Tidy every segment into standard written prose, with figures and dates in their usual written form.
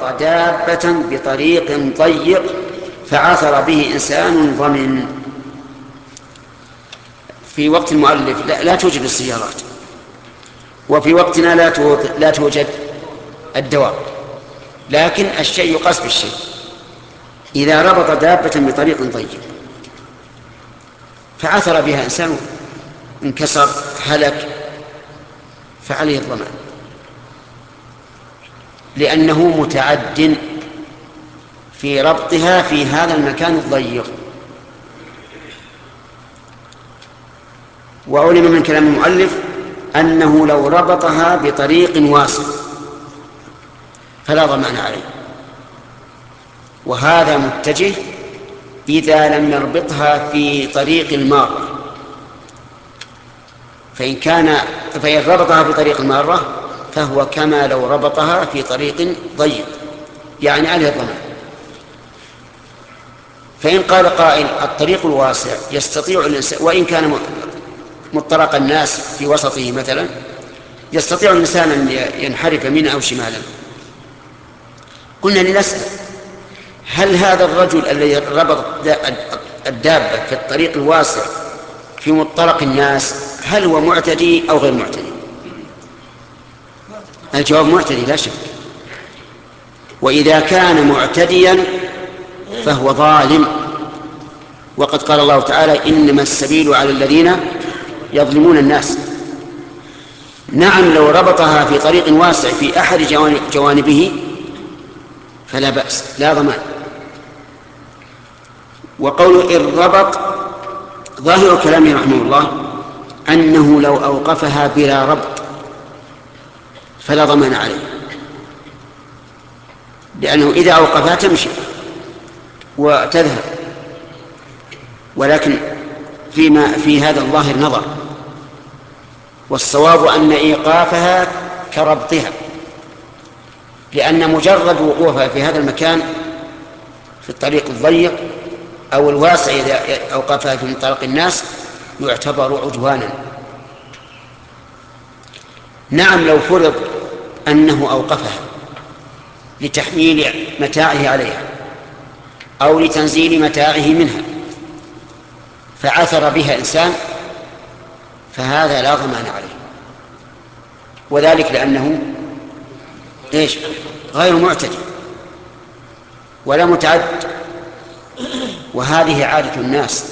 ربط دابة بطريق ضيق فعثر به إنسان ضمن. في وقت المؤلف لا توجد السيارات، وفي وقتنا لا توجد الدواب، لكن الشيء يقاس بالشيء. إذا ربط دابة بطريق ضيق فعثر بها إنسان، انكسر، هلك، فعليه الضمان، لأنه متعد في ربطها في هذا المكان الضيق. وعلم من كلام المؤلف أنه لو ربطها بطريق واسع فلا ضمان عليه، وهذا متجه إذا لم يربطها في طريق المارة. فإن ربطها في طريق المارة فهو كما لو ربطها في طريق ضيق، يعني عليه الضمان. فإن قال قائل الطريق الواسع يستطيع الإنسان، وإن كان مطرق الناس في وسطه مثلا، يستطيع الإنسان أن ينحرف يمينا أو شمالا. قلنا لنسأل هل هذا الرجل الذي ربط الدابة في الطريق الواسع في مطرق الناس هل هو معتدي أو غير معتدي؟ الجواب معتدي لا شك. وإذا كان معتديا فهو ظالم، وقد قال الله تعالى إنما السبيل على الذين يظلمون الناس. نعم لو ربطها في طريق واسع في أحد جوانبه فلا بأس، لا ضمان. وقول الربط ظاهر كلامه رحمه الله أنه لو أوقفها بلا ربط فلا ضمان عليه، لأنه إذا أوقفها تمشي وتذهب. ولكن في هذا الظاهر نظر، والصواب أن إيقافها كربطها، لأن مجرد وقوفها في هذا المكان في الطريق الضيق أو الواسع إذا أوقفها في مطرق الناس يعتبر عدوانا. نعم لو فرض أنه أوقفها لتحميل متاعه عليها أو لتنزيل متاعه منها فعثر بها إنسان فهذا لا ضمان عليه، وذلك لأنه غير معتدي ولا متعد، وهذه عادة الناس.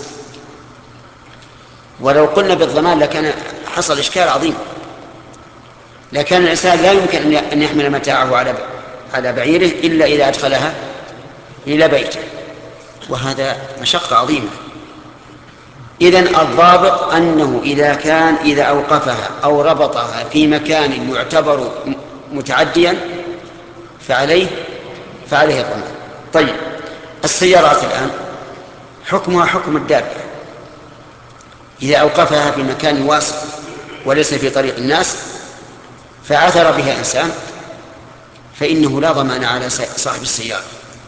ولو قلنا بالضمان لكان حصل إشكال عظيم، لكن الإنسان لا يمكن أن يحمل متاعه على بعيره إلا إذا أدخلها إلى بيته، وهذا مشقة عظيمة. إذن الضابط أنه إذا أوقفها أو ربطها في مكان يعتبر متعديا فعليه الضمان. طيب السيارات الآن حكمها حكم الدابة، إذا أوقفها في مكان واسع وليس في طريق الناس فعثر بها إنسان فإنه لا ضمان على صاحب السيارة،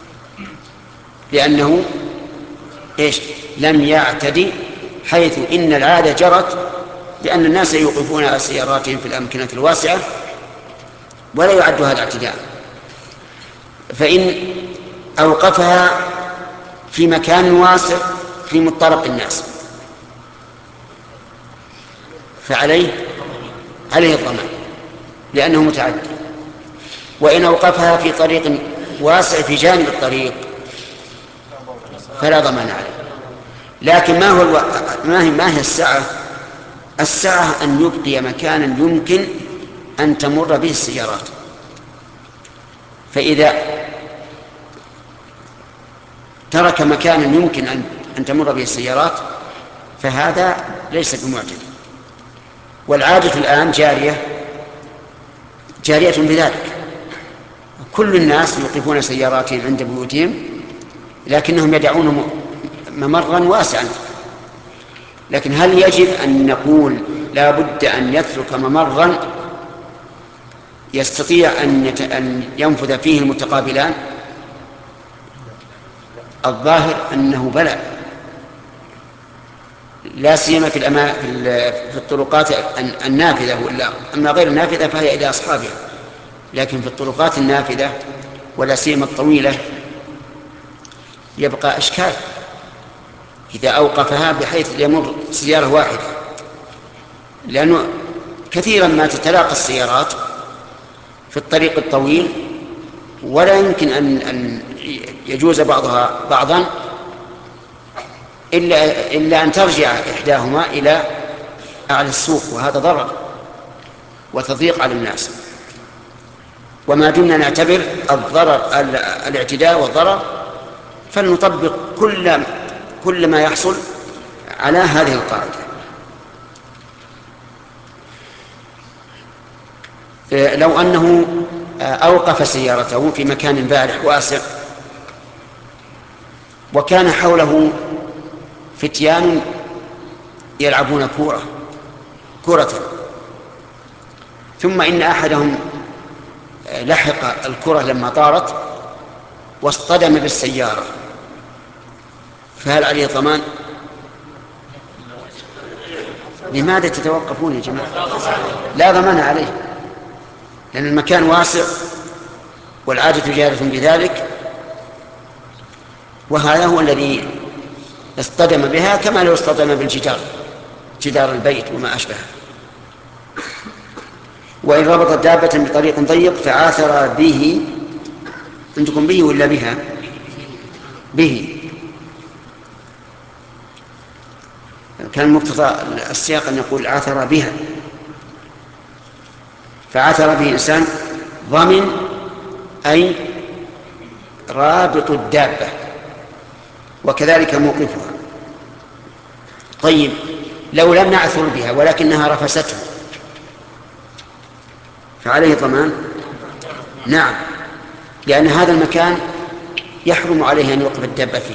لأنه لم يعتدي، حيث إن العادة جرت بأن الناس يوقفون سياراتهم في الأمكنة الواسعة ولا يعد هذا اعتداء. فإن أوقفها في مكان واسع في مطرق الناس فعليه الضمان لأنه متعدي. وإن أوقفها في طريق واسع في جانب الطريق فلا ضمان عليه. لكن ما هي السعة؟ السعة أن يبقي مكانا يمكن أن تمر به السيارات، فإذا ترك مكانا يمكن أن تمر به السيارات فهذا ليس بمعتدي. والعادة الآن جارية بذلك، كل الناس يوقفون سياراتهم عند بيوتهم لكنهم يدعون ممرا واسعا. لكن هل يجب أن نقول لا بد أن يترك ممرا يستطيع أن ينفذ فيه المتقابلان؟ الظاهر أنه بلى، لا سيما في الطرقات النافذة، أما غير النافذة فهي إلى أصحابها، لكن في الطرقات النافذة ولا سيما الطويلة يبقى إشكال إذا أوقفها بحيث يمر سيارة واحدة، لأنه كثيرا ما تتلاقى السيارات في الطريق الطويل ولا يمكن أن يجوز بعضها بعضا إلا أن ترجع إحداهما إلى أعلى السوق، وهذا ضرر وتضييق على الناس. وما دمنا نعتبر الضرر الاعتداء والضرر فلنطبق كل ما يحصل على هذه القاعدة. لو أنه أوقف سيارته في مكان بارح واسع وكان حوله فتيان يلعبون كرة، ثم إن أحدهم لحق الكرة لما طارت واصطدم بالسيارة، فهل عليه ضمان؟ لماذا تتوقفون يا جماعة؟ لا ضمان عليه، لأن المكان واسع والعادة جارة بذلك، وهذا هو الذي اصطدم بها كما لو اصطدم بالجدار، جدار البيت وما أشبهه. وإن ربط دابة بطريق ضيق فعاثر به، عندكم به ولا بها؟ به. كان مقتضى السياق أن يقول عاثر بها، فعاثر به إنسان ضمن أي رابط الدابة وكذلك موقفها. طيب لو لم نعثر بها ولكنها رفسته فعليه ضمان؟ نعم، لأن هذا المكان يحرم عليه أن يوقف الدابة فيه،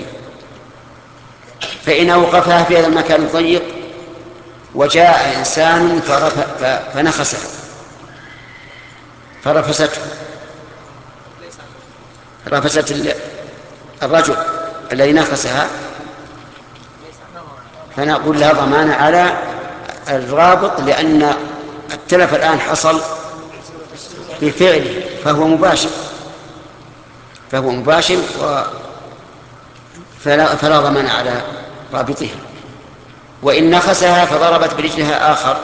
فإن أوقفها في هذا المكان الضيق وجاء إنسان فنخسها فرفسته، رفست الرجل الذي نخسها، فنقول لها ضمان على الرابط، لأن التلف الآن حصل بفعله فهو مباشر فلا ضمان على رابطها. وإن نخسها فضربت برجلها آخر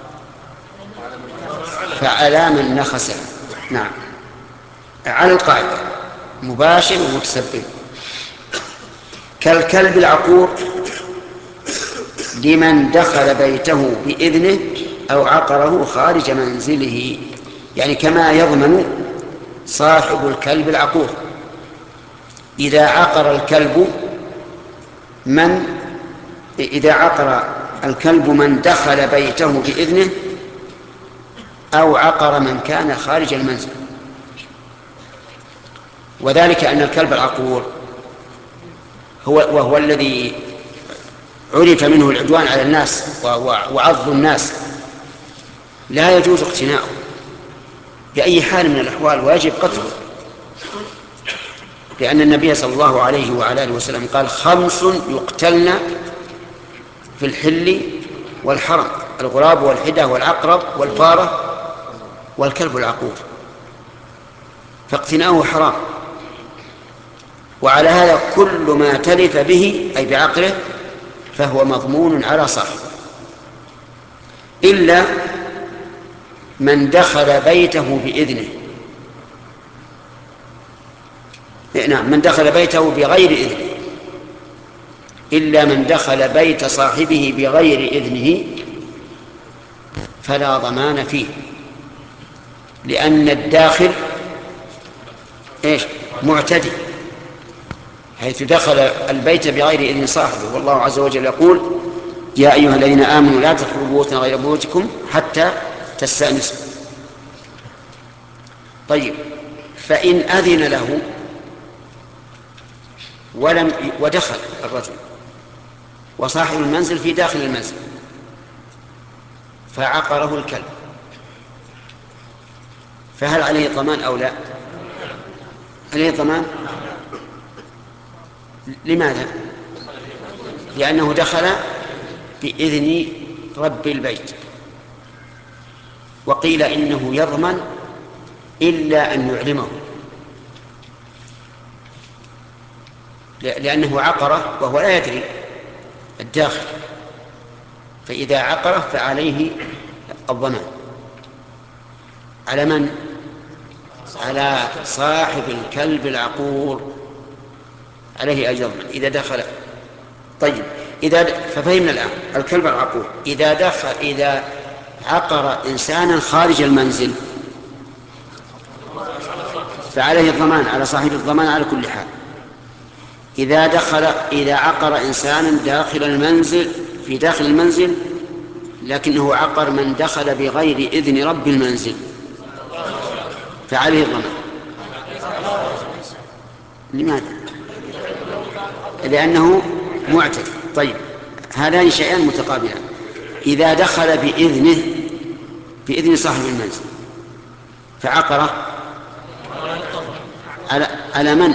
فعلى من نخسها. نعم، على القاعدة مباشر ومتسبب. كالكلب العقور لمن دخل بيته بإذنه أو عقره خارج منزله، يعني كما يضمن صاحب الكلب العقور إذا عقر الكلب من دخل بيته بإذنه أو عقر من كان خارج المنزل. وذلك أن الكلب العقور وهو الذي عرف منه العدوان على الناس وعض الناس لا يجوز اقتناؤه بأي حال من الأحوال، ويجب قتله، لأن النبي صلى الله عليه وعلى آله وسلم قال 5 يقتلن في الحل والحرم: الغراب والحدة والعقرب والفارة والكلب العقور، فاقتناؤه حرام. وعلى هذا كل ما تلف به أي بعقله فهو مضمون على صاحبه، إلا من دخل بيته بإذنه. نعم، من دخل بيته بغير إذنه، إلا من دخل بيت صاحبه بغير إذنه فلا ضمان فيه، لأن الداخل معتدي حيث دخل البيت بغير إذن صاحبه. والله عز وجل يقول: يا أيها الذين آمنوا لا تدخلوا بيوتا غير بيوتكم حتى تستأنسوا. طيب، فإن أذن له ودخل الرجل وصاحب المنزل في داخل المنزل فعقره الكلب، فهل عليه ضمان أو لا؟ عليه ضمان. لماذا؟ لأنه دخل بإذن رب البيت، وقيل إنه يضمن إلا أن يعلمه، لأنه عقره وهو لا يدري الداخل، فإذا عقره فعليه الضمان. على من؟ على صاحب الكلب العقور، عليه أجر إذا دخل. طيب، ففهمنا الآن الكلب العقور إذا عقر إنسانا خارج المنزل فعليه الضمان، على صاحب الضمان على كل حال. إذا عقر إنسانا داخل المنزل، في داخل المنزل، لكنه عقر من دخل بغير إذن رب المنزل فعليه الضمان. لماذا؟ لأنه معتدي. طيب، هذان شيئان متقابلان. إذا دخل بإذن صاحب المنزل فعقره على من؟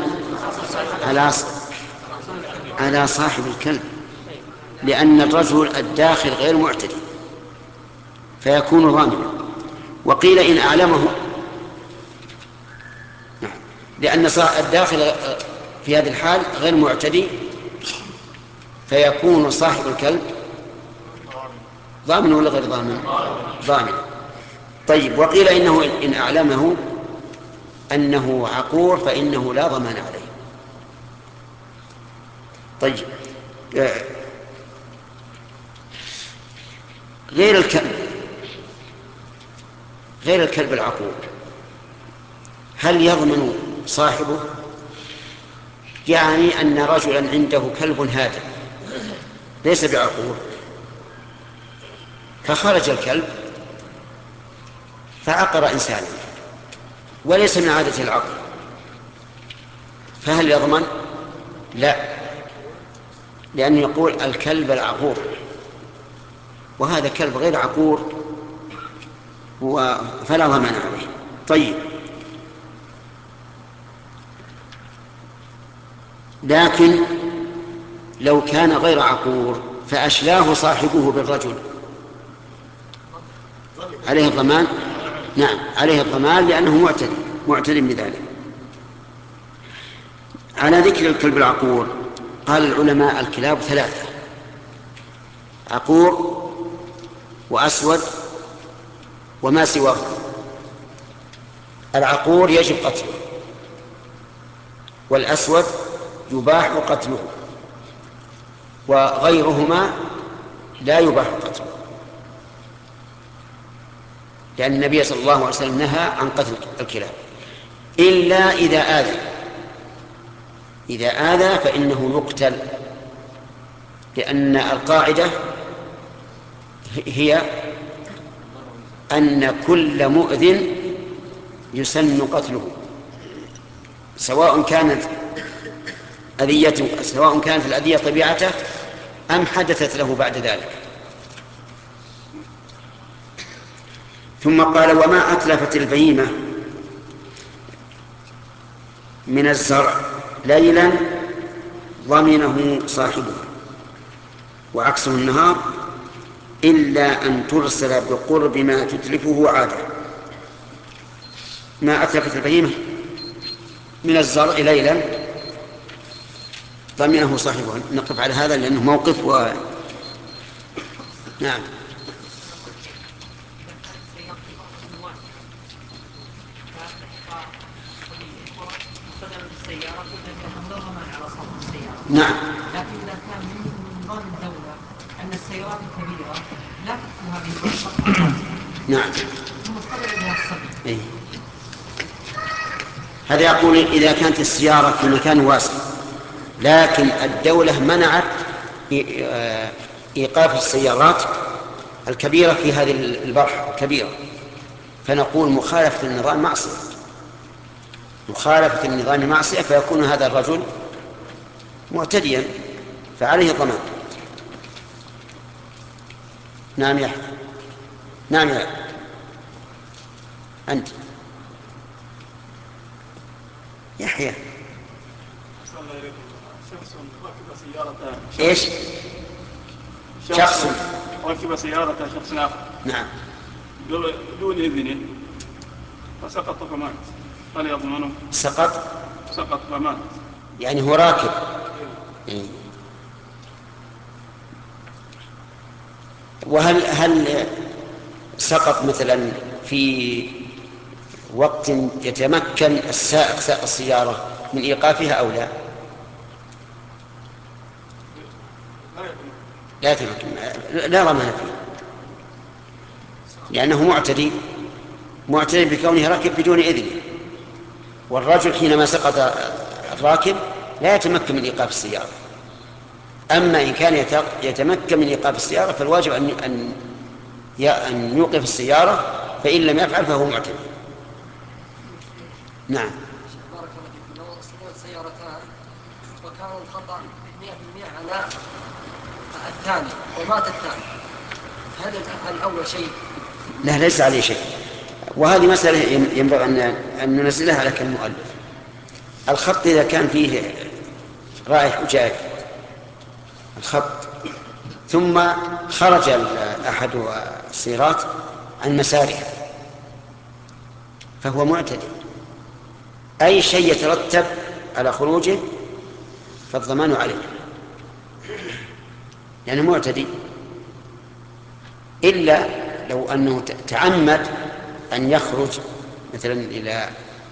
على صاحب الكلب، لأن الرجل الداخل غير معتدي فيكون ضامنا. وقيل إن أعلمه، لأن الداخل في هذه الحال غير معتدي فيكون صاحب الكلب ضامن ولا غير ضامن؟ ضامن. طيب، وقيل إنه إن أعلمه أنه عقور فإنه لا ضمان عليه. طيب، غير الكلب العقور هل يضمن صاحبه؟ يعني أن رجلا عنده كلب هادئ ليس بعقور فخرج الكلب فعقر إنسانا وليس من عادة العقر، فهل يضمن؟ لا، لأنه يقول الكلب العقور، وهذا كلب غير عقور فلا ضمان عليه. طيب، لكن لو كان غير عقور فأشلاه صاحبه بالرجل عليه الضمان. نعم، عليه الضمان لأنه معتد بذلك. على ذكر الكلب العقور قال العلماء الكلاب ثلاثة: عقور وأسود وما سواه. العقور يجب قتله، والأسود يباح قتله، وغيرهما لا يباح قتله، لأن النبي صلى الله عليه وسلم نهى عن قتل الكلاب إلا إذا آذى فإنه يقتل، لأن القاعدة هي أن كل مؤذٍ يسن قتله، سواء كانت الأذية طبيعته أم حدثت له بعد ذلك. ثم قال: وما أتلفت البهيمة من الزرع ليلا ضمنه صاحبه، وعكسه النهار، إلا أن ترسل بقرب ما تتلفه عادة. ما أتلفت البهيمة من الزرع ليلا ضمنه صاحبه. نقف على هذا لأنه موقف نعم. نعم، لكن إذا كان من نظام الدولة أن السيارات الكبيرة لا تدخل هذه نعم. ثم خرج بها الصبي. هذا يقول إذا كانت السيارة في مكان واسع لكن الدولة منعت إيقاف السيارات الكبيرة في هذه البرحة الكبيرة، فنقول مخالفة النظام معصية، فيكون هذا الرجل معتديا فعليه الضمان. نعم يا أحمد. نعم يا أنت يحيى. شخص ركب سيارة ايش؟ شخص ركب سيارة شخص آخر، نعم، دون إذنه فسقط فمات، هل يضمنه؟ سقط فمات، يعني هو راكب إيه. وهل سقط مثلا في وقت يتمكن السائق سائق السيارة من إيقافها أو لا؟ لا يتمكن، لا ضمان فيه، لأنه معتدي بكونه ركب بدون إذن. والرجل حينما سقط الراكب لا يتمكن من إيقاف السيارة. أما إن كان يتمكن من إيقاف السيارة فالواجب أن يوقف السيارة، فإن لم يفعل فهو معتدي. نعم. بارك الله فيك. لو اصطدمت سيارتان وكان الخطأ 100% على الثاني ومات الثاني، هل الأول شيء؟ لا، ليس عليه شيء. وهذه مسألة ينبغي أن ننزلها على كالمؤلف. الخط إذا كان فيه رايح وجاي الخط ثم خرج أحد السيارات عن مساره فهو معتدي. أي شيء يترتب على خروجه فالضمان عليه لأنه معتدي، إلا لو أنه تعمد أن يخرج مثلا إلى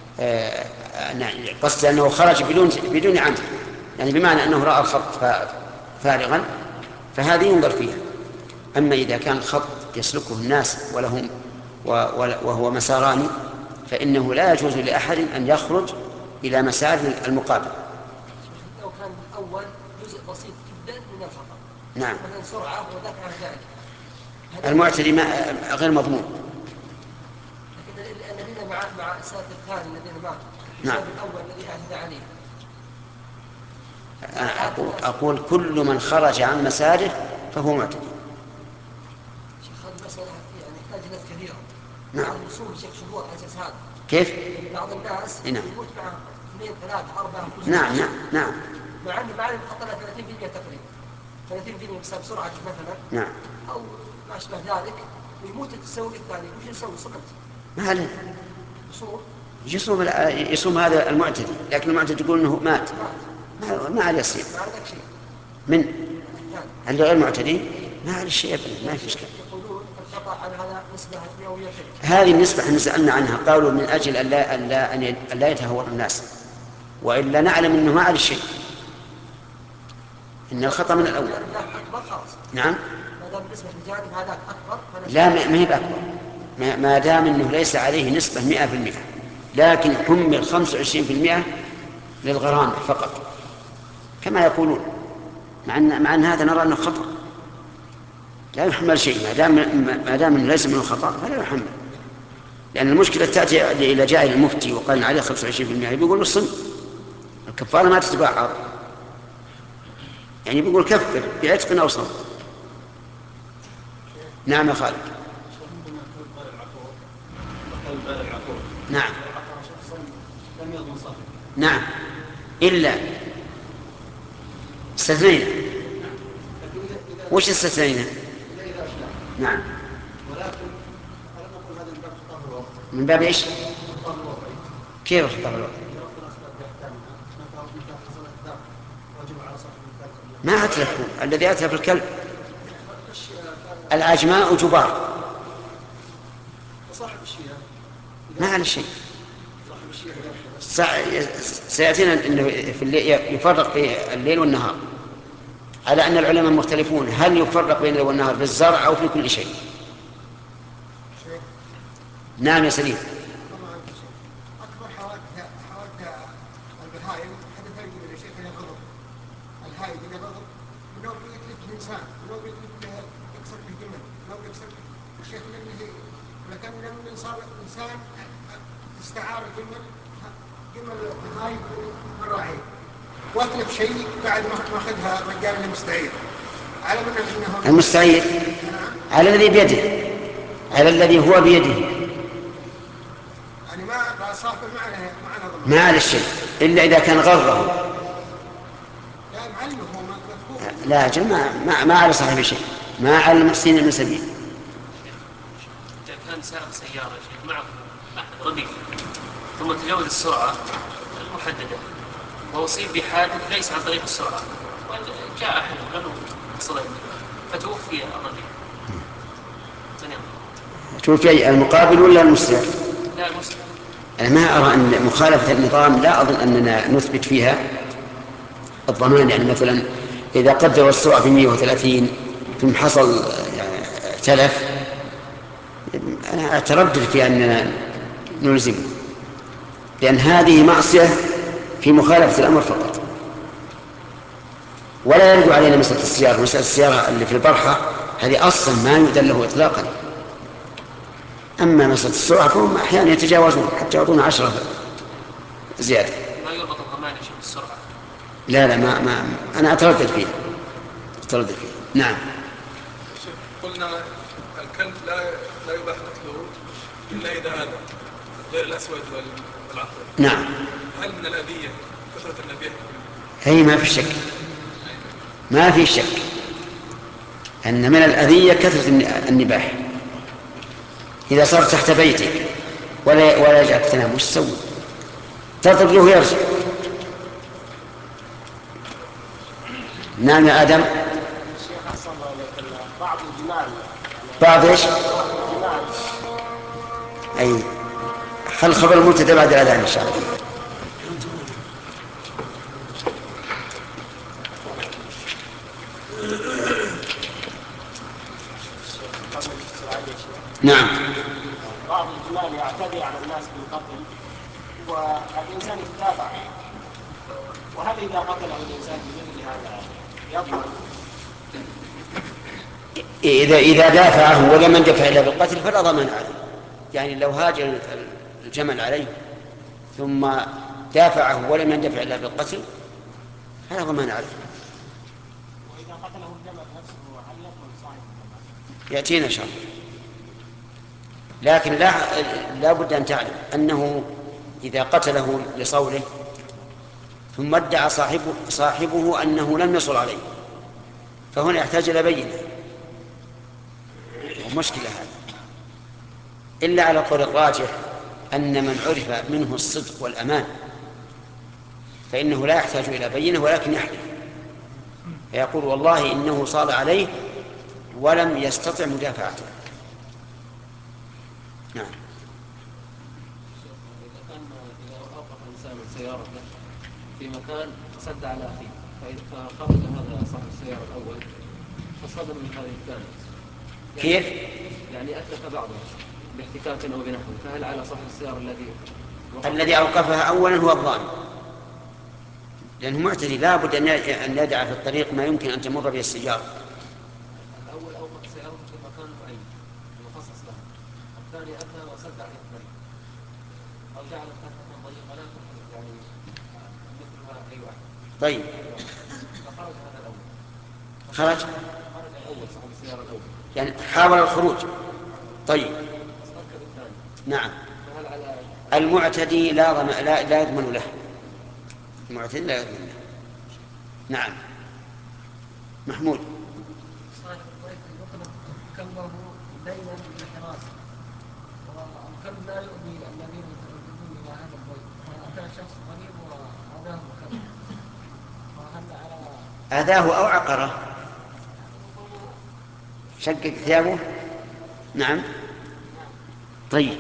قصد أنه خرج بدون عمد، يعني بمعنى أنه رأى الخط فارغا، فهذه ينظر فيها. أما إذا كان الخط يسلكه الناس وهو مساران فإنه لا يجوز لأحد أن يخرج إلى مسار المقابل. لو كان الأول جزء بسيط جدا من الخطأ، نعم، مثلا سرعة ودفع ذلك، المعتدي غير مضمون. لكن الذين مع السائق الثاني الذين ماتوا، نعم. السائق الأول الذي اعتدى عليه، أقول كل من خرج عن مساره فهو معتدي. شيخ هذه مسألة يعني يحتاج ناس كثيرة. نعم. بعض الرسوم شيخ شهور على أساس هذا. كيف؟ بعض الناس نعم. يموت مع 2 3 4 نعم نعم نعم. مع أن الخطأ 30% تقريبا، 30% بسبب سرعة مثلا، نعم. أو ما أشبه ذلك، ويموت التسوي الثاني، وش يسوي؟ صمت ما عليه يصوم يصوم هذا المعتدي، لكن المعتدي يقول انه مات ما عليه صيام. ما عندك شيء من اللي غير معتدي ما عليه شيء ابدا، ما في اشكال. يقولون الخطأ على هذا نسبة مئوية. هذه النسبة احنا سألنا عنها، قالوا من اجل أن لا يتهور الناس، والا نعلم انه ما عليه شيء، ان الخطأ من الاول. أكبر خلاص. نعم. ما دام بالنسبة للجانب هذاك أكبر. لا، ما هي بأكبر، ما دام انه ليس عليه نسبة 100%، لكن حمل 25% للغرامة فقط كما يقولون، مع أن هذا نرى أنه خطأ، لا يحمل شيء ما دام أنه ليس منه خطأ فلا يحمل. لأن المشكلة تأتي إلى جاء المفتي وقال عليه 25%، بيقول الصم الكفارة ما تتبعها، يعني بيقول كفر بعتق أو صم. نعم يا خالد. نعم. نعم، إلا استثنينا. وش استثنينا؟ نعم. من باب ايش؟ كيف الخطاب الوضعي؟ ما أتلفه الذي أتلف الكلب العجماء جبار، ما على شيء. سيأتينا أنه يفرق بين الليل والنهار، على أن العلماء مختلفون هل يفرق بين الليل والنهار في الزرع أو في كل شيء. نعم يا سليم. أكبر حوادث البهائم حدث يقول الشيخ يغضب الهائي يغضب منو بيتلف الإنسان، منو يكسر في جمل، منو يكسر الشيخ منه، ولكن لما صار الإنسان استعار جمل الهائي من راعي وأتلف شيء بعد ما أخذها رجال المستعير على من أنه المستعير على الذي بيده، على الذي هو بيده، يعني ما صاحب معنا ما على الشيء إلا إذا كان غره. لا معلمه هو مفهوم. لا أجل ما على صاحب شيء، ما على المحسنين من سبيل. إذا كان سائق سيارة معه ربيع ثم تجاوز السرعة المحددة وأصيب بحادث ليس عن طريق السرعة، وجاء أحد لم يصل إلى فتوفي الرجل. من ينظر؟ توفي المقابل ولا المسرع؟ لا، المسلم. أنا ما أرى أن مخالفة النظام لا أظن أننا نثبت فيها الضمان. يعني مثلا إذا قدر السرعة ب 130 ثم حصل تلف، أنا أتردد في أننا نلزمه، لأن هذه معصية في مخالفة الأمر فقط، ولا يرجع علينا مسألة السيارة. مسألة السيارة اللي في البرحة هذه أصلا ما يؤذن له إطلاقا. أما مسألة السرعة فهم أحيانا يتجاوزون حتى يعطون 10 زيادة. ما يربط الضمان يا شيخ بالسرعة؟ لا ما أنا أتردد فيه. نعم. قلنا الكلب لا يباح قتله إلا إذا آذى، غير الأسود والعقرب. نعم. هل من الأذية كثرة النبيح؟ هي ما في شك أن من الأذية كثرة النباح. إذا صار تحت بيتك ولا يجعلك تنام، وش تسوي؟ تضرب له يرجع. نعم يا آدم. بعض ايش؟ أي خل خبر المبتدأ بعد الأذان إن شاء الله. نعم. بعض الجمال يعتدي على الناس بالقتل والإنسان يتابع، وهل إذا قتله الإنسان بمثل هذا يضمن؟ إذا دافعه ولم يندفع إلا بالقتل فلا ضمان عليه. يعني لو هاجر الجمل عليه ثم دافعه ولم يندفع إلا بالقتل فلا ضمان عليه. وإذا قتله الجمل نفسه هل يضمن صاحب الجمل؟ يأتينا إن شاء الله. لكن لا بد أن تعلم أنه إذا قتله لصوله ثم ادعى صاحبه أنه لم يصل عليه فهنا يحتاج إلى بينة، ومشكلة هذا. إلا على قول الراجح أن من عرف منه الصدق والأمان فإنه لا يحتاج إلى بينة ولكن يحلف، فيقول والله إنه صال عليه ولم يستطع مدافعته. نعم. إذا أوقف إنسان سيارته في مكان سد على أخيه فخرج هذا صاحب السيارة الأول فصدم من هذه الثانية، كيف؟ يعني أتلف بعضه باحتكاك أو بنحو، فهل على صاحب السيارة الذي أوقفها أولا هو الظالم، لأنه معتدي لا بد أن يدع في الطريق ما يمكن أن تمر به السيارة. الأول أوقف سيارته في مكان معين مخصص له، الثاني أتى وسد عليه الطريق أو جعل فتحة ضيقة لا تحدث يعني مثلها أي واحد. طيب. فخرج هذا الأول. خرج الأول صاحب السيارة الأول. يعني حاول الخروج. طيب. استركب الثاني. نعم. فهل على المعتدي لا يضمن له. المعتدي لا يضمن له. نعم. محمود. صاحب البيت يطلق كلبه ليلا للحراسة والكلب لا يؤذي الذين يترددون إلى هذا البيت، فأتى شخص غريب وأذاه الكلب، فهل على أذاه أو عقره؟ شقق ثيابه؟ نعم. طيب.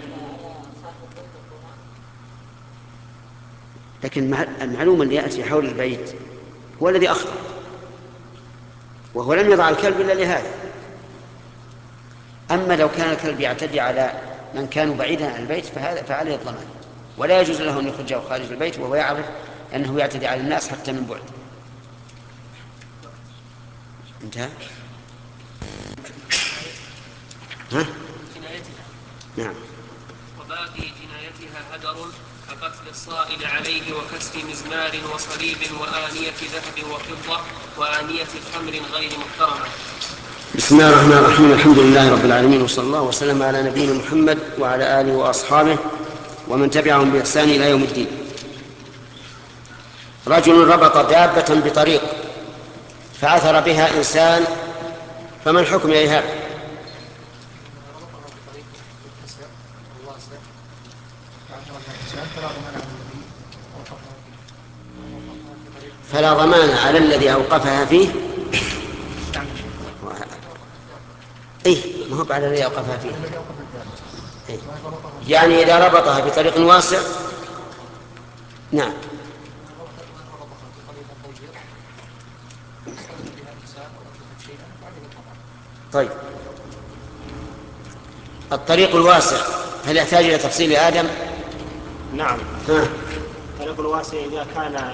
لكن المعلوم اللي يأتي حول البيت هو الذي أخطأ، وهو لم يضع الكلب إلا لهذا. أما لو كان الكلب يعتدي على من كانوا بعيدا عن البيت فعليه الضمان، ولا يجوز له أن يخرجه خارج البيت وهو يعرف أنه يعتدي على الناس حتى من بعد. انتهى. ها؟ جنايتها. نعم. وباقي جنايتها هدر كقتل الصائل عليه وكسر مزمار وصليب وآنية ذهب وفضة وآنية خمر غير محترمة. بسم الله الرحمن الرحيم. الحمد لله رب العالمين، وصلى الله وسلم على نبينا محمد وعلى آله وأصحابه ومن تبعهم بإحسان إلى يوم الدين. رجل ربط دابة بطريق فعثر بها إنسان، فما الحكم يا إيهاب؟ فلا ضمان على الذي أوقفها فيه. ما هو على الذي أوقفها فيه. يعني إذا ربطها بطريق واسع. نعم. طيب، الطريق الواسع هل يحتاج إلى تفصيل آدم؟ نعم. الطريق الواسع إذا كان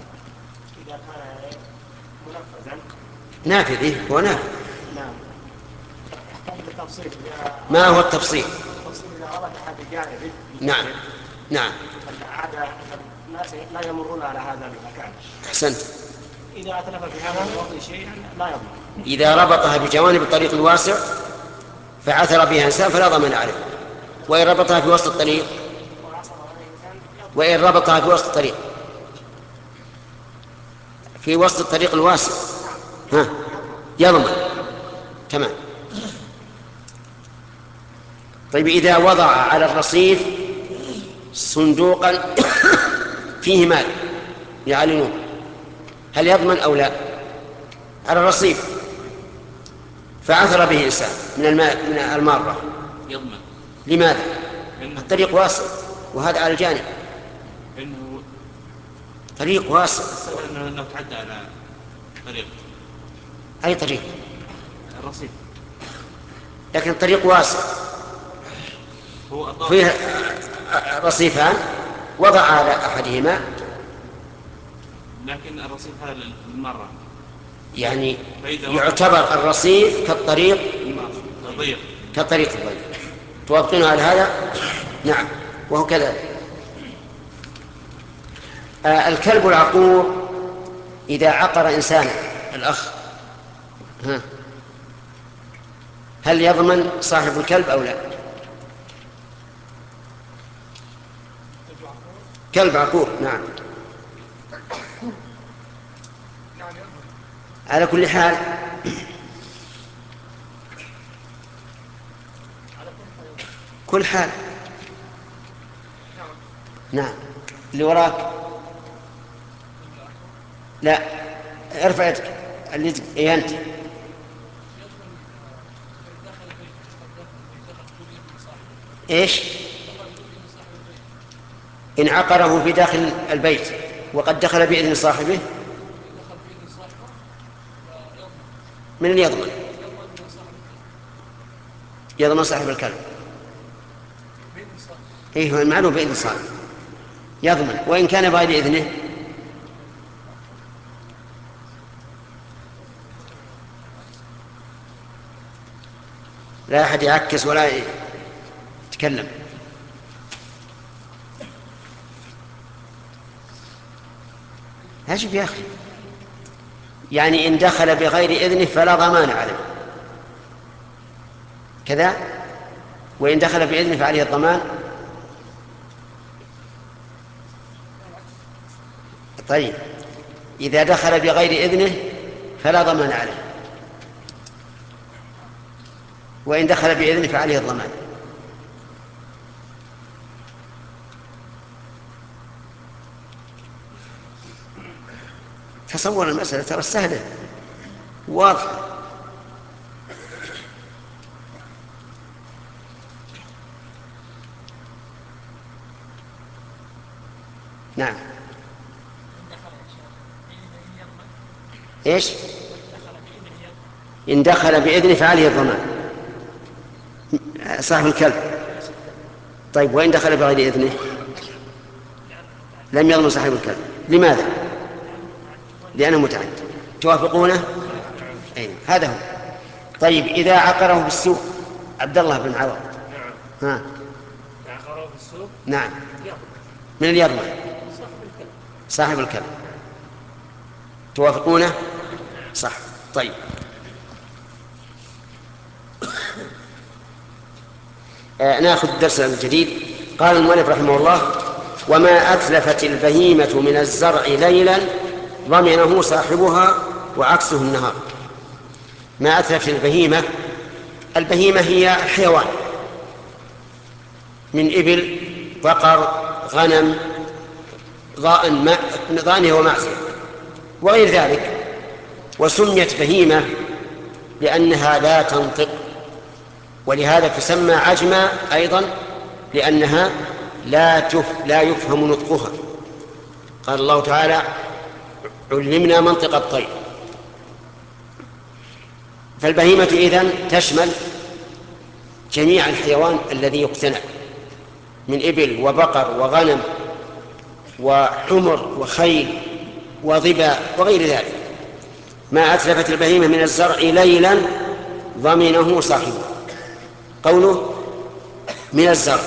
منفذا. نافذ. هو نافذ. نعم. يحتاج للتفصيل. ما هو التفصيل؟ التفصيل إذا أراد أحد بجانبه. نعم. نعم. هذا الناس لا يمرون على هذا المكان. أحسنت. إذا أتلف في هذا الوقت شيئا لا يضمن. إذا ربطها بجوانب الطريق الواسع فعثر بها إنسان فلا ضمان عليه. وإن ربطها في وسط الطريق في وسط الطريق الواسع يضمن. تمام. طيب، إذا وضع على الرصيف صندوقا فيه مال يعلنون، هل يضمن أو لا؟ على الرصيف فعثر به إنسان من المارة، يضمن. لماذا؟ الطريق واسع وهذا على الجانب. إنه طريق واسع. إنه تعدى على طريق. أي طريق؟ الرصيف. لكن الطريق واسع فيه رصيفان، وضع على أحدهما. لكن الرصيف هذا للمرة، يعني يعتبر الرصيف كالطريق الضيق. توافقون على هذا؟ نعم، وهو كذلك. الكلب العقور إذا عقر إنسانا، الأخ، هل يضمن صاحب الكلب أو لا؟ كلب عقور، نعم. على كل حال كل حال. نعم. اللي وراك لا، ارفع يدك. اللي أنت. إيش؟ إن عقره في داخل البيت وقد دخل بإذن صاحبه، من يضمن؟ يضمن صاحب الكلب. هو المعلوم بإذن صاحبه يضمن، وإن كان بغير إذنه لا أحد يعكس ولا يتكلم. هاجب يا أخي. يعني إن دخل بغير إذنه فلا ضمان عليه كذا، وإن دخل بإذنه فعليه الضمان. طيب، إذا دخل بغير إذنه فلا ضمان عليه، وإن دخل بإذنه فعليه الضمان. تصور المسألة ترى سهلة واضحة. نعم. إيش؟ إن دخل بإذنه فعليه الضمان صاحب الكلب. طيب، وإن دخل بغير إذنه لم يضمن صاحب الكلب. لماذا؟ لأنه متعد. توافقونه؟ هذا هو. طيب، إذا عقره بالسوق، عبد الله بن عوض، عقره بالسوق؟ نعم. من اللي يضمن؟ صاحب الكلب. توافقونه؟ صح. طيب، نأخذ الدرس الجديد. قال المؤلف رحمه الله: وما أتلفت البهيمة من الزرع ليلا ضمنه صاحبها وعكسه النهار. ما أتلفت البهيمة هي الحيوان من إبل، بقر، غنم، ضأن ومعزة. وغير ذلك. وسميت بهيمة لأنها لا تنطق، ولهذا تسمى عجمة أيضا لأنها لا يفهم نطقها. قال الله تعالى: علمنا منطق الطير. فالبهيمة إذن تشمل جميع الحيوان الذي يقتنع من إبل وبقر وغنم وحمر وخيل وظباء وغير ذلك. ما أتلفت البهيمة من الزرع ليلا ضمنه صاحبه. قوله من الزرع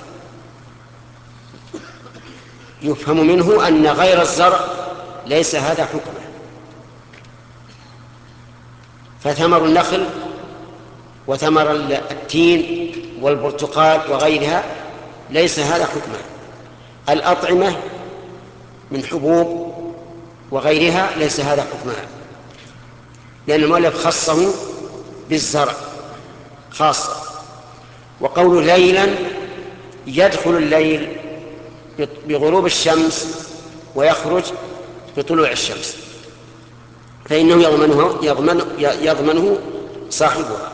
يفهم منه أن غير الزرع ليس هذا حكمه، فثمر النخل وثمر التين والبرتقال وغيرها ليس هذا حكمه. الأطعمة من حبوب وغيرها ليس هذا حكمها، لأن المؤلف خصه بالزرع خاصة. وقول ليلا يدخل الليل بغروب الشمس ويخرج بطلوع الشمس، فإنه يضمنه صاحبها.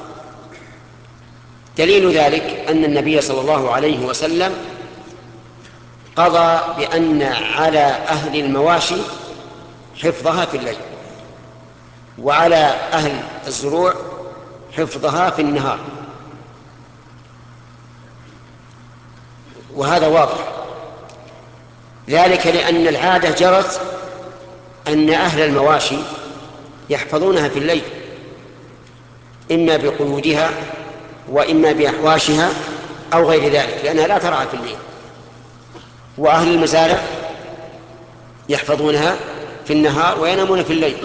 دليل ذلك أن النبي صلى الله عليه وسلم قضى بأن على أهل المواشي حفظها في الليل، وعلى أهل الزروع حفظها في النهار، وهذا واضح. ذلك لأن العادة جرت أن أهل المواشي يحفظونها في الليل، إما بقيودها وإما بأحواشها أو غير ذلك، لأنها لا ترعى في الليل. وأهل المزارع يحفظونها في النهار وينامون في الليل،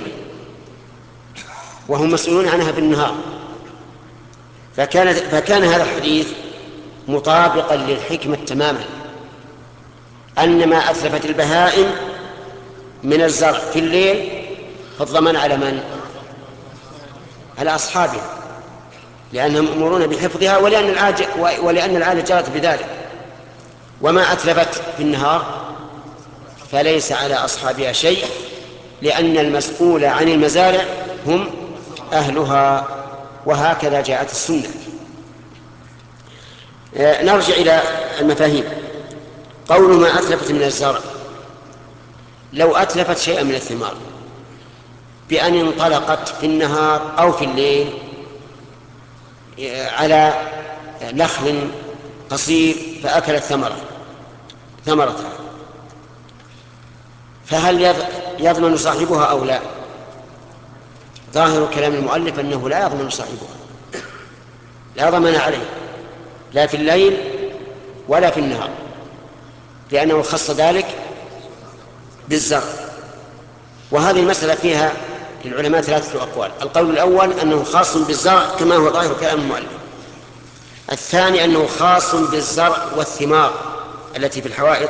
وهم مسؤولون عنها في النهار. فكان هذا الحديث مطابقا للحكمة تماما، أن ما أتلفت البهائم من الزرع في الليل فالضمان على من؟ على أصحابها، لأنهم مأمورون بحفظها، ولأن العادة جرت بذلك. وما أتلفت في النهار فليس على أصحابها شيء، لأن المسؤول عن المزارع هم أهلها، وهكذا جاءت السنة. نرجع إلى المفاهيم. قول ما أتلفت من الزرع، لو أتلفت شيئا من الثمار بأن انطلقت في النهار أو في الليل على نخل قصير فأكلت ثمرتها، فهل يضمن صاحبها أو لا؟ ظاهر كلام المؤلف أنه لا يضمن صاحبها، لا ضمان عليه لا في الليل ولا في النهار، لأنه خص ذلك بالزرع. وهذه المسألة فيها للعلماء 3 أقوال. القول الأول أنه خاص بالزرع كما هو ظاهر كلام المؤلف. الثاني أنه خاص بالزرع والثمار التي في الحوائط،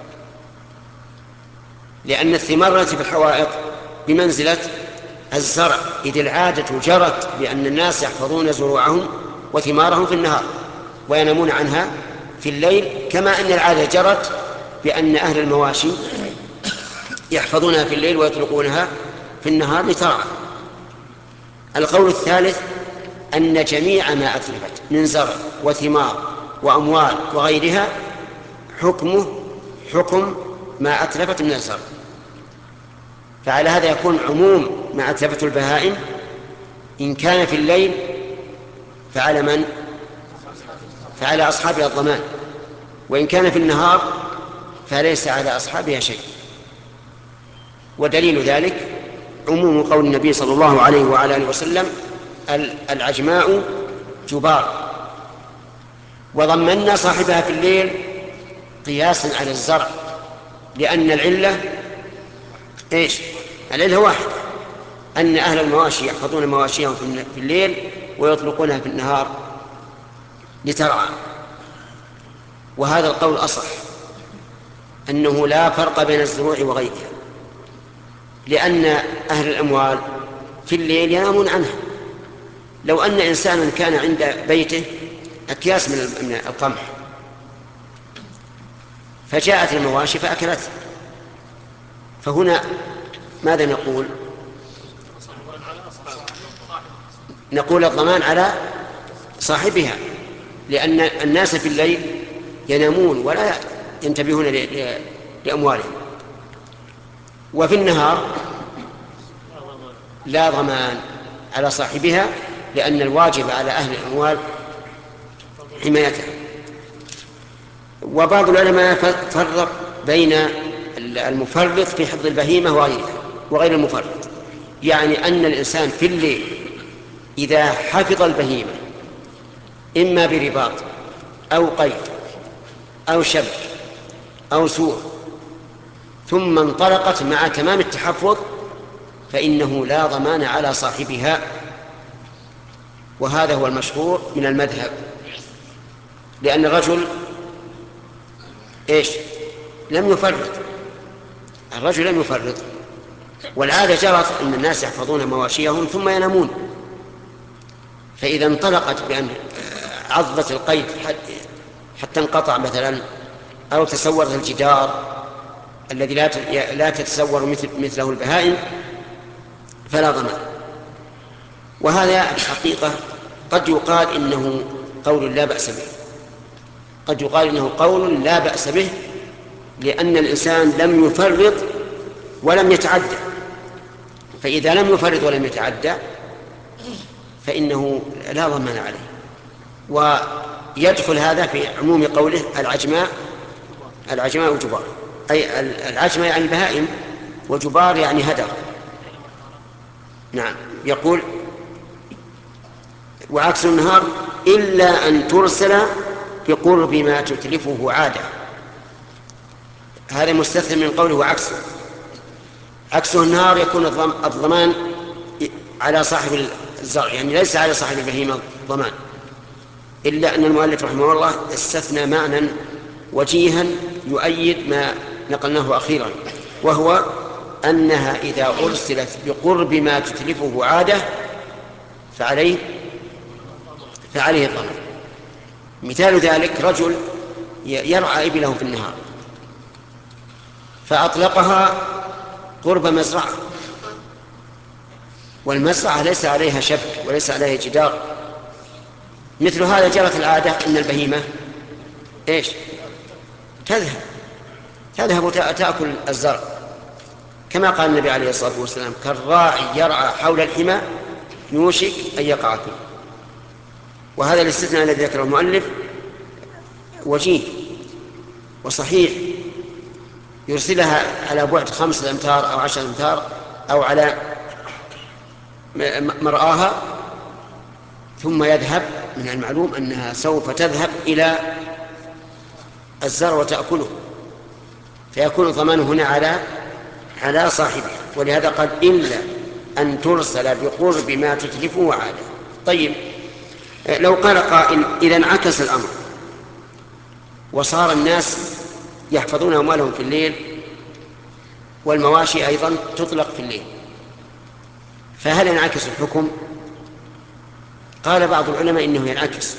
لأن الثمار التي في الحوائط بمنزلة الزرع، إذ العادة جرت بأن الناس يحفظون زروعهم وثمارهم في النهار وينامون عنها في الليل، كما أن العادة جرت بأن أهل المواشي يحفظونها في الليل ويطلقونها في النهار لترعى. القول الثالث أن جميع ما أتلفت من زرع وثمار وأموال وغيرها حكمه حكم ما أتلفت من الزرع، فعلى هذا يكون عموم ما أتلفت البهائم إن كان في الليل فعلى من؟ فعلى أصحابها الضمان، وإن كان في النهار فليس على أصحابها شيء. ودليل ذلك عموم قول النبي صلى الله عليه وعلى آله وسلم: العجماء جبار. وضمنا صاحبها في الليل قياسا على الزرع، لأن العلة إيش؟ العلة واحدة، أن أهل المواشي يحفظون مواشيهم في الليل ويطلقونها في النهار لترعى. وهذا القول أصح، أنه لا فرق بين الزروع وغيرها، لأن أهل الأموال في الليل ينامون عنها. لو أن إنسانا كان عند بيته أكياس من القمح فجاءت المواشي فأكلته، فهنا ماذا نقول؟ نقول الضمان على صاحبها، لأن الناس في الليل ينامون ولا ينتبهون لأموالهم، وفي النهار لا ضمان على صاحبها، لأن الواجب على أهل الأموال حمايتها. وبعض العلماء فرق بين المفرط في حفظ البهيمة وغير المفرط، يعني أن الإنسان في الليل إذا حفظ البهيمة إما برباط أو قيد أو شبك أو سور ثم انطلقت مع تمام التحفظ فإنه لا ضمان على صاحبها، وهذا هو المشهور من المذهب، لأن الرجل لم يفرط، الرجل لم يفرط، والعادة جرت أن الناس يحفظون مواشيهم ثم ينامون، فإذا انطلقت بأن عضت القيد حتى انقطع مثلا، أو تسورت الجدار الذي لا تتسور مثله البهائم، فلا ضمان. وهذا الحقيقة قد يقال إنه قول لا بأس به، قد يقال إنه قول لا بأس به، لأن الإنسان لم يفرط ولم يتعدى، فإذا لم يفرط ولم يتعدى فإنه لا ضمان عليه. ويدخل هذا في عموم قوله العجماء وجبار، أي العجماء يعني البهائم، وجبار يعني هدر. نعم. يقول وعكس النهار إلا أن ترسل بقرب ما تتلفه عادة، هذا مستثنى من قوله وعكسه. عكسه النهار يكون الضمان على صاحب الزرع، يعني ليس على صاحب البهيمة ضمان، إلا أن المؤلف رحمه الله استثنى معنى وجيها يؤيد ما نقلناه أخيرا، وهو أنها إذا أرسلت بقرب ما تتلفه عادة فعليه الضمان. مثال ذلك رجل يرعى إبله في النهار فأطلقها قرب مزرعة، والمزرعة ليس عليها شبك وليس عليها جدار، مثل هذا جرت العادة أن البهيمة تذهب وتأكل الزرع، كما قال النبي عليه الصلاة والسلام كالراعي يرعى حول الحمى يوشك أن يقع فيه. وهذا الاستثناء الذي ذكره المؤلف وجيه وصحيح، يرسلها على بعد 5 أمتار أو 10 أمتار أو على مرآها ثم يذهب، من المعلوم أنها سوف تذهب إلى الزرع وتأكله، فيكون ضمانه هنا على صاحبه، ولهذا قال إلا أن ترسل بقرب ما تتلفه عادة. طيب لو قال قائل إذا انعكس الأمر وصار الناس يحفظون أموالهم في الليل والمواشي أيضا تطلق في الليل، فهل ينعكس الحكم؟ قال بعض العلماء إنه ينعكس،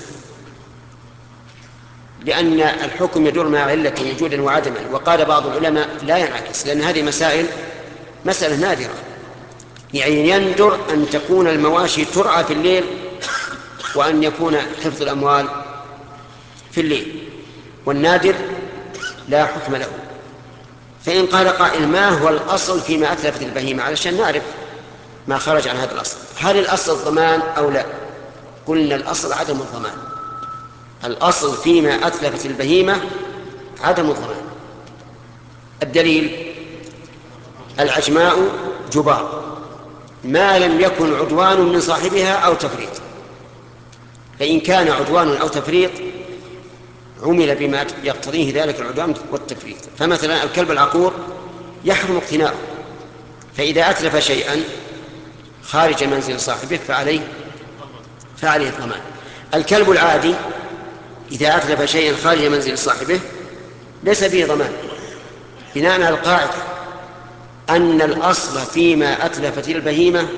لأن الحكم يدور مع علة وجودا وعدما، وقال بعض العلماء لا ينعكس، لأن هذه مسألة نادرة، يعني يندر أن تكون المواشي ترعى في الليل وأن يكون حفظ الأموال في الليل، والنادر لا حكم له. فإن قال قائل ما هو الأصل فيما أتلفت البهيمة علشان نعرف ما خرج عن هذا الأصل، هل الأصل الضمان أو لا؟ قلنا الأصل عدم الضمان، الأصل فيما أتلفت البهيمة عدم الضمان. الدليل العجماء جبار ما لم يكن عدوان من صاحبها أو تفريط، فإن كان عدوان أو تفريط عمل بما يقتضيه ذلك العدوان والتفريط. فمثلا الكلب العقور يحرم اقتناؤه، فإذا أتلف شيئا خارج منزل صاحبه فعليه الضمان. الكلب العادي إذا أتلف شيئا خارج منزل صاحبه ليس به ضمان، بناء على القاعدة أن الأصل فيما أتلفت البهيمة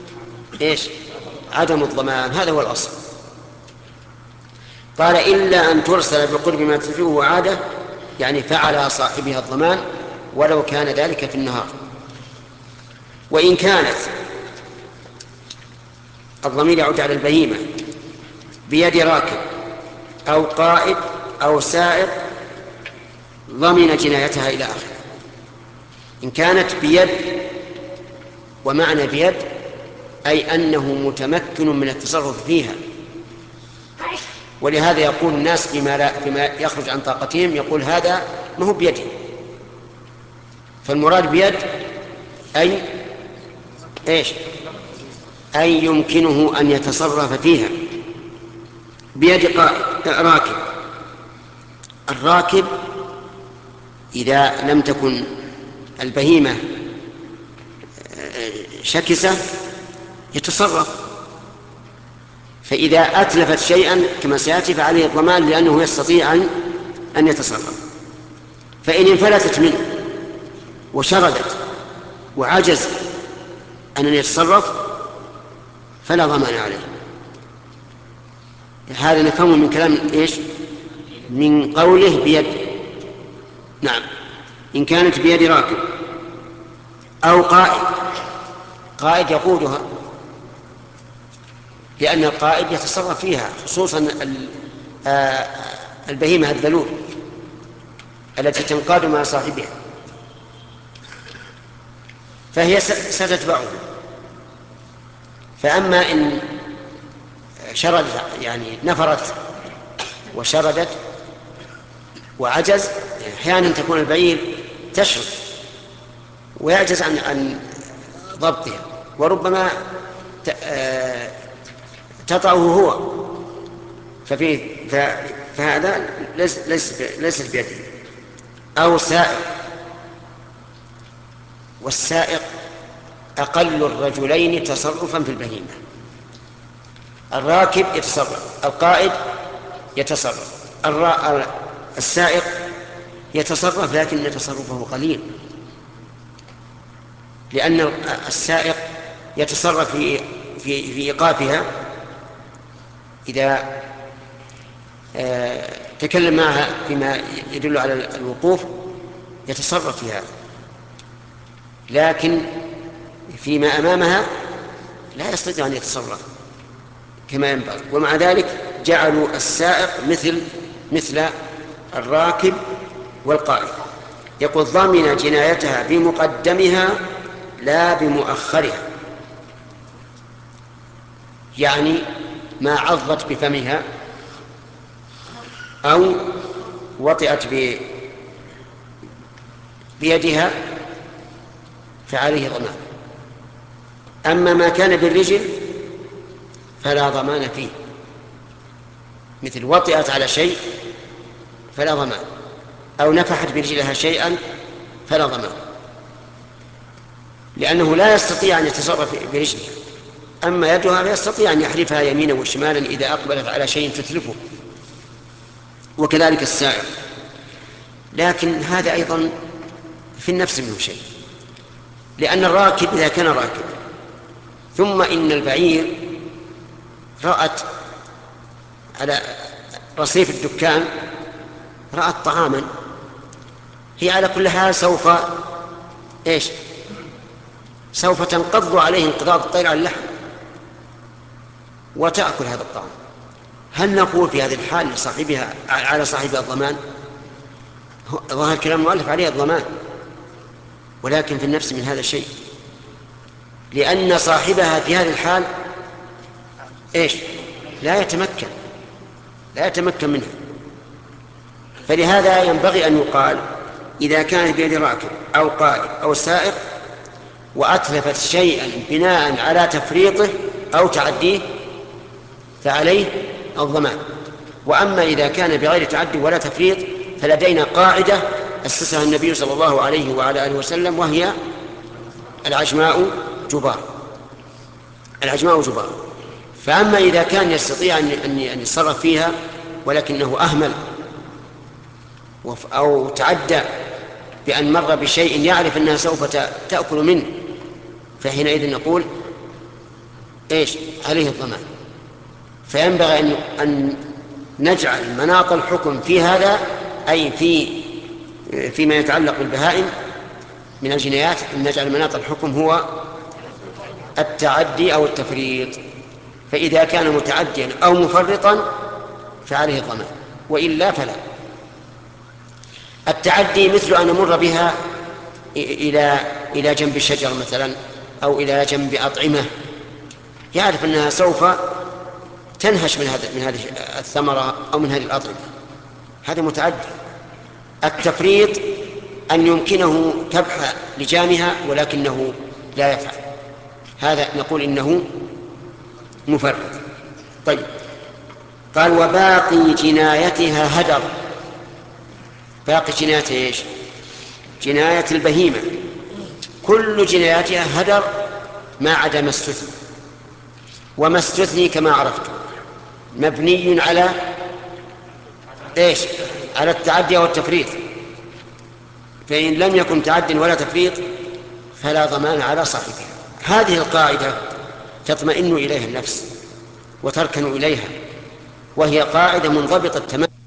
عدم الضمان، هذا هو الأصل. قال إلا أن ترسل بقرب ما تتلفه عادة، يعني فعل صاحبها الضمان ولو كان ذلك في النهار. وإن كانت الضمير يعود على البهيمة بيد راكب أو قائد أو سائق ضمن جنايتها إلى آخره. إن كانت بيد، ومعنى بيد أي أنه متمكن من التصرف فيها، ولهذا يقول الناس فيما يخرج عن طاقتهم، يقول هذا ما هو بيدي. فالمراد بيد أي إيش؟ أي يمكنه أن يتصرف فيها. بيد راكب. الراكب إذا لم تكن البهيمة شكسة يتصرف، فإذا أتلفت شيئا كما سيأتي فعليه الضمان لأنه يستطيع أن يتصرف. فإن انفلتت منه وشردت وعجز أن يتصرف فلا ضمان عليه. هذا نفهمه من كلام إيش؟ من قوله بيد. نعم، إن كانت بيد راكب أو قائد يقودها، لأن القائد يتصرف فيها، خصوصا البهيمة الذلول التي تنقاد مع صاحبها، فهي ستتبعه. فأما إن شردت يعني نفرت وشردت وعجز، أحيانا تكون البعير تشرد ويعجز عن ضبطها، وربما تطعه هو، فهذا ليس بيده. أو سائق، والسائق أقل الرجلين تصرفا في البهيمة. الراكب يتصرف، القائد يتصرف، السائق يتصرف لكن تصرفه قليل، لأن السائق يتصرف في إيقافها إذا تكلم معها فيما يدل على الوقوف يتصرف في هذا، لكن فيما أمامها لا يستطيع أن يتصرف كما ينبغي. ومع ذلك جعلوا السائق مثل الراكب والقائد. يقول ضمن جنايتها بمقدمها لا بمؤخرها، يعني ما عضت بفمها أو وطئت بيدها فعليه ضمان. أما ما كان بالرجل فلا ضمان فيه، مثل وطئت على شيء فلا ضمان، أو نفحت برجلها شيئا فلا ضمان، لأنه لا يستطيع أن يتصرف برجلها. أما يدها فيستطيع أن يحرفها يمينا وشمالا إذا أقبلت على شيء تتلفه، وكذلك السائق. لكن هذا أيضا في النفس منه شيء، لأن الراكب إذا كان راكب ثم إن البعير رأت على رصيف الدكان رأت طعاما، هي على كل حال سوف تنقض عليه انقضاض الطير على اللحم وتأكل هذا الطعام. هل نقول في هذه الحال لصاحبها على صاحبها الضمان؟ ظاهر كلام المؤلف عليه الضمان، ولكن في النفس من هذا الشيء، لأن صاحبها في هذه الحال لا يتمكن منها. فلهذا ينبغي أن يقال إذا كانت بيد راكب أو قائد أو سائق وأتلفت شيئا بناء على تفريطه أو تعديه فعليه الضمان. وأما إذا كان بغير تعدي ولا تفريط فلدينا قاعدة أسسها النبي صلى الله عليه وعلى آله وسلم، وهي العجماء جبار. فأما إذا كان يستطيع أن يتصرف فيها ولكنه أهمل أو تعدى بأن مر بشيء يعرف أنها سوف تأكل منه، فحينئذ نقول عليه الضمان. فينبغي أن نجعل مناط الحكم في هذا، أي فيما يتعلق بالبهائم من الجنايات، أن نجعل مناط الحكم هو التعدي أو التفريط، فإذا كان متعديا أو مفرطا فعليه الضمان، وإلا فلا. التعدي مثل أن نمر بها إلى جنب الشجر مثلا، أو إلى جنب أطعمة، يعرف أنها سوف تنهش من هذه الثمرة أو من هذه الأطعمة، هذا متعدي. التفريط أن يمكنه كبح لجامها ولكنه لا يفعل، هذا نقول إنه مفرط. طيب، قال وباقي جنايتها هدر. باقي جنايتها ايش؟ جناية البهيمة كل جناياتها هدر ما عدا ما استثني، وما استثني كما عرفت مبني على ايش؟ على التعدي والتفريط، فإن لم يكن تعد ولا تفريط فلا ضمان على صاحبها. هذه القاعدة تطمئن إليها النفس وتركن إليها، وهي قاعدة منضبطة تماما.